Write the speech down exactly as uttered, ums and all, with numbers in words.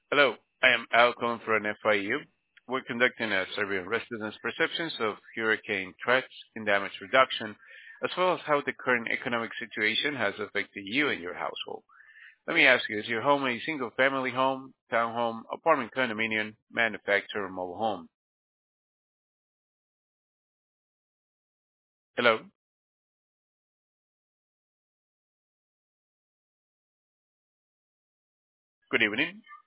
Hello, I am Al calling for an F I U. We're conducting a survey on residents' perceptions of hurricane threats and damage reduction, as well as how the current economic situation has affected you and your household. Let me ask you, is your home a single-family home, townhome, apartment condominium, manufactured or mobile home? Hello, good evening.